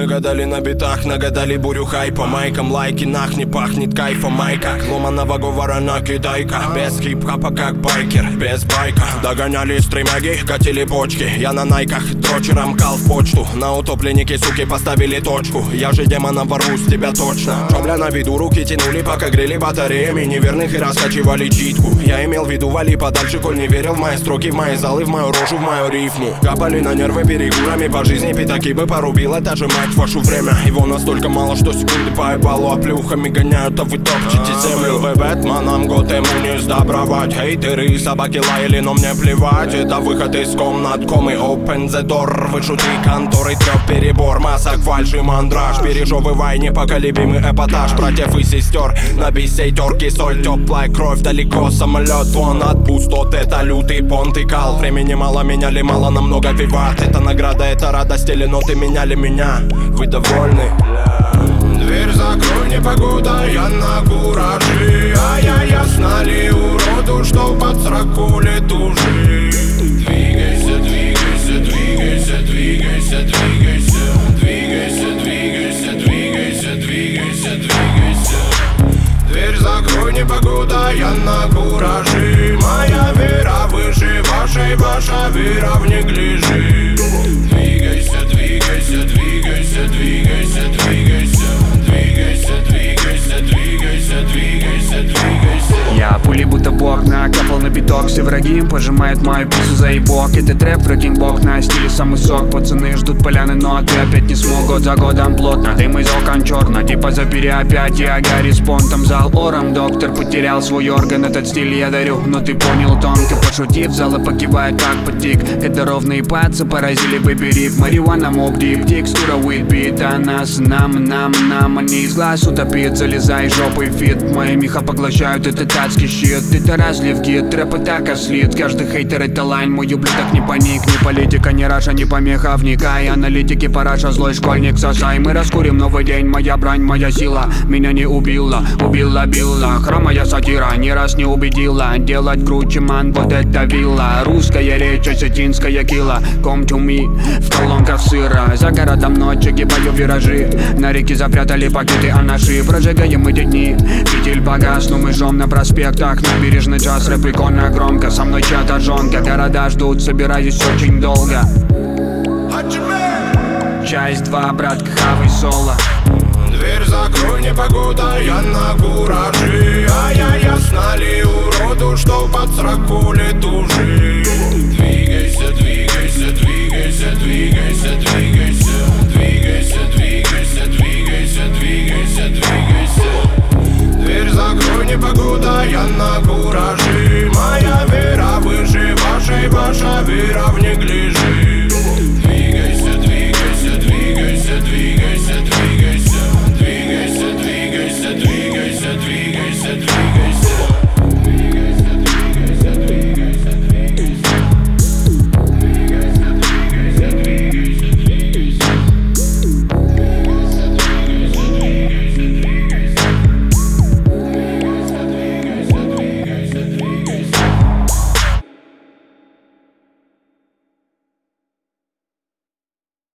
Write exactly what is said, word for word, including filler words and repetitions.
Нагадали на битах, нагадали бурю хайпа. Майкам лайки, нах, не пахнет кайфом. Майка, ломаного говора на китайка. Без хип-хапа как байкер, без байка. Догоняли стремяги, катили почки. Я на найках, дрочером кал в почту. На утопленнике, суки, поставили точку. Я же демоном ворвусь, тебя точно. Шобля на виду, руки тянули, пока грели батареями неверных и раскачивали читку. Я имел в виду, вали подальше, коль не верил в мои строки, в мои залы, в мою рожу, в мою рифму. Капали на нервы перегурами по жизни, пятаки бы порубила, та же мать вашу время. Его настолько мало, что секунды по ебалу оплюхами гоняют, а вы топчете землю. Вы Бэтменом, год ему не сдобровать. Хейтеры и собаки лаяли, но мне плевать. Это выход из комнат, комы, open the door. Вышути конторы, трёх перебор, масок, фальшь и мандраж. Пережевывай непоколебимый эпатаж братьев и сестер. На бисейтерке соль, теплая кровь, далеко самолет. Вон от пустот, это лютый понт и кал. Времени мало, меняли мало, намного виват. Это награда, это радость, или ноты меняли меня. Вы довольны? Дверь закрой, непогода, я на кураже. А я ясно ли уроду, что под сраку летужи. Двигайся, двигайся, двигайся, двигайся, двигайся. Двигайся, двигайся, двигайся, двигайся, двигайся. Дверь закрой, непогода, я на кураже. Моя вера выше вашей, ваша вера в неглиже. Двигайся, двигайся, двигайся, двигайся, двигайся. Двигайся, двигайся, двигайся, двигайся, двигайся. Я пули будто бог накапал на биток. Все враги пожимают мою пиццу за ебок. Это трэп, фрекинг бог на стиле самый сок. Пацаны ждут поляны, но ты опять не смог. Год за годом плотно, дым из окон черно. Типа запери опять, я Гарри с понтом. Зал ором, доктор потерял свой орган. Этот стиль я дарю, но ты понял тонко. Пошутив, залы покивает как подтик. Это ровные пацы поразили бэби-рип. Марихуана, мог дип, текстура уитбит. А нас, нам, нам, нам они из глаз утопит. Залезай жопой фит. Мои меха поглощают этот адский щит. Это разлив гид, трэп и так ослит. Каждый хейтер это лайн, мой ублюдок не паник. Не политика, не раша, не помеха, вникай. Аналитики, параша, злой школьник, сосай. Мы раскурим новый день, моя брань, моя сила. Меня не убила, убила, била. Хромая сатира, ни раз не убедила. Делать круче, ман, вот это вилла. Русская речь, осетинская кила. Come to me, в колонках сыра. За городом ночь, огибаю виражи. На реке запрятали пакеты анаши. Прожигаем эти дни, фитиль погас, но мы жжем на проспектах. Набережный час, рэп прикольно громко. Со мной чья-то жонка, города ждут, собираюсь очень долго. Часть два, братка, хавай соло. Дверь закрой, непогода, я на кураже. А я ясно ли